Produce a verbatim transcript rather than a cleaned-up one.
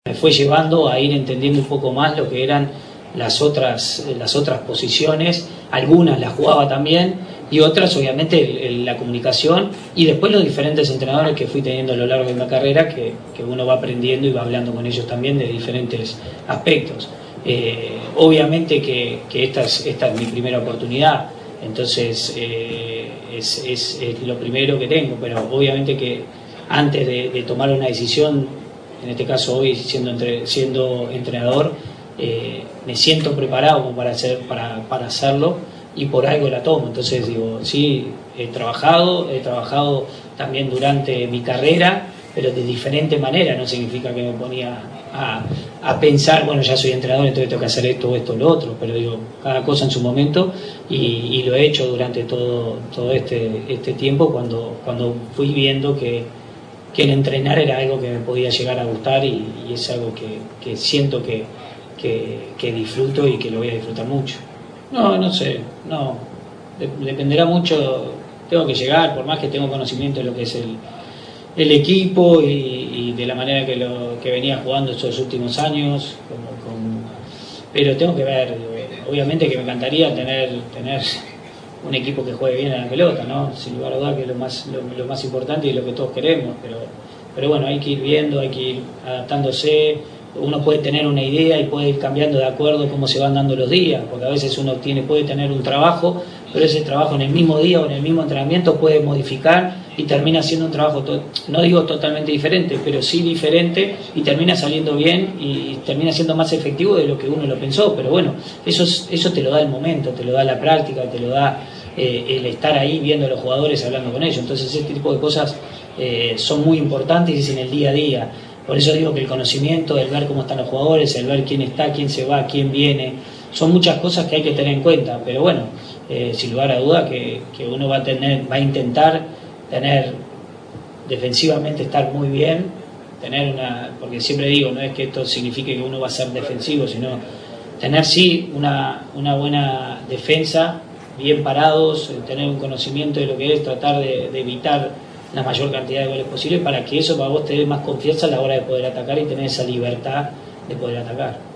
Me fue llevando a ir entendiendo un poco más lo que eran las otras, las otras posiciones, algunas las jugaba también y otras obviamente el, el, la comunicación y después los diferentes entrenadores que fui teniendo a lo largo de mi carrera que, que uno va aprendiendo y va hablando con ellos también de diferentes aspectos. Eh, obviamente que, que esta, es, esta es mi primera oportunidad, entonces eh, es, es, es lo primero que tengo, pero obviamente que antes de, de tomar una decisión, en este caso hoy siendo, entre, siendo entrenador, eh, me siento preparado como para, hacer, para, para hacerlo y por algo la tomo. Entonces digo, sí, he trabajado, he trabajado también durante mi carrera, pero de diferente manera, no significa que me ponía a, a pensar, bueno, ya soy entrenador, entonces tengo que hacer esto, esto, lo otro, pero digo, cada cosa en su momento y, y lo he hecho durante todo, todo este, este tiempo cuando, cuando fui viendo que que el entrenar era algo que me podía llegar a gustar y, y es algo que, que siento que, que, que disfruto y que lo voy a disfrutar mucho. No, no sé, no, de, dependerá mucho, tengo que llegar, por más que tengo conocimiento de lo que es el, el equipo y, y de la manera que, lo, que venía jugando estos últimos años, como, como, pero tengo que ver, obviamente que me encantaría tener... tener un equipo que juegue bien a la pelota, ¿no? Sin lugar a dudas que es lo más, lo, lo más importante y lo que todos queremos, pero, pero bueno, hay que ir viendo, hay que ir adaptándose, uno puede tener una idea y puede ir cambiando de acuerdo a cómo se van dando los días, porque a veces uno tiene, puede tener un trabajo, pero ese trabajo en el mismo día o en el mismo entrenamiento puede modificar y termina siendo un trabajo, to- no digo totalmente diferente, pero sí diferente y termina saliendo bien y termina siendo más efectivo de lo que uno lo pensó, pero bueno, eso, es, eso te lo da el momento, te lo da la práctica, te lo da eh, el estar ahí viendo a los jugadores, hablando con ellos, entonces ese tipo de cosas eh, son muy importantes y es en el día a día. Por eso digo que el conocimiento, el ver cómo están los jugadores, el ver quién está, quién se va, quién viene, son muchas cosas que hay que tener en cuenta, pero bueno, eh, sin lugar a duda que, que uno va a tener, va a intentar tener defensivamente estar muy bien, tener una, porque siempre digo, no es que esto signifique que uno va a ser defensivo, sino tener sí una, una buena defensa, bien parados, tener un conocimiento de lo que es, tratar de, de evitar la mayor cantidad de goles posible para que eso para vos te dé más confianza a la hora de poder atacar y tener esa libertad de poder atacar.